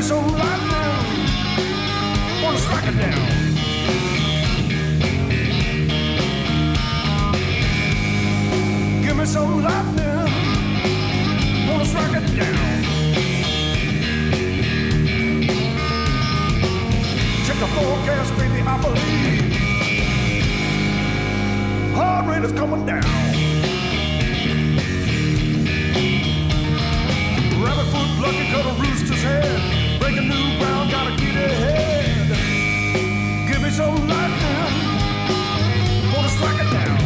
some lightning, wanna strike it down. Give me some lightning, wanna strike it down. Check the forecast, baby, I believe hard rain is coming down. Rabbit foot lucky cut a rooster's head. Break a new ground, gotta get ahead. Give me some lightning, wanna strike it down.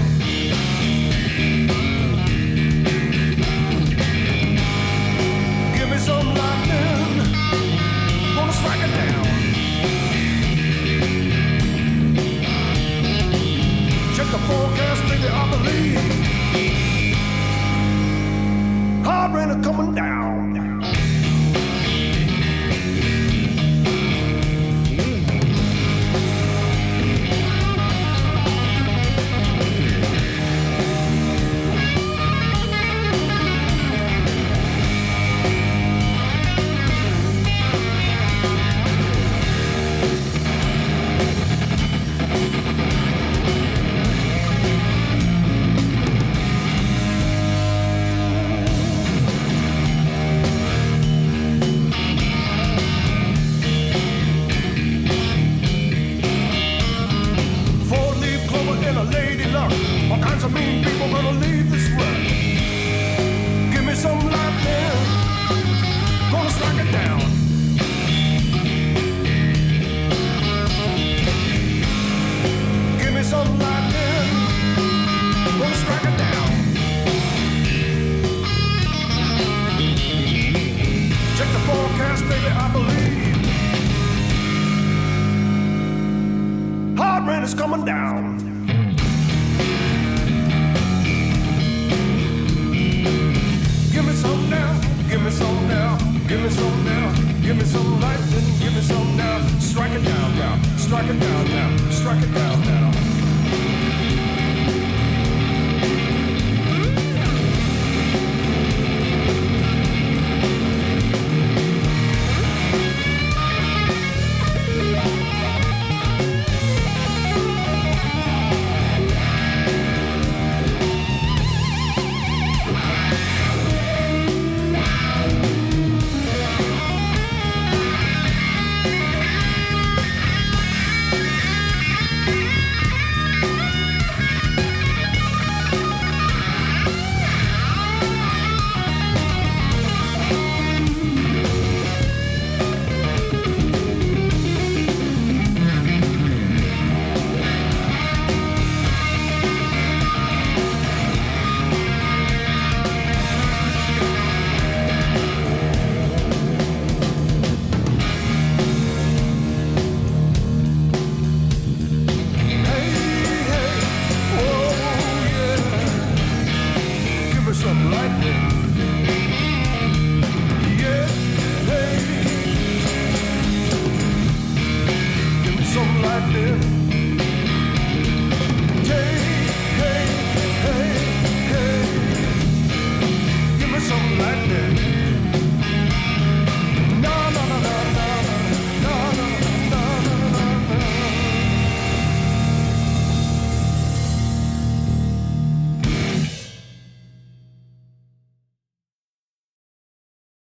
Give me some lightning, wanna strike it down. Check the forecast, baby, I believe hard rain is coming down. All kinds of mean people gonna leave this world. Give me some lightning, gonna strike it down. Give me some lightning, gonna strike it down. Check the forecast, baby, I believe hard rain is coming down. Give me some now, give me some now, give me some now, give me some lightning, give me some now. Strike it down now, strike it down now, strike it down now. Some lightning, yeah, hey. Give me some lightning.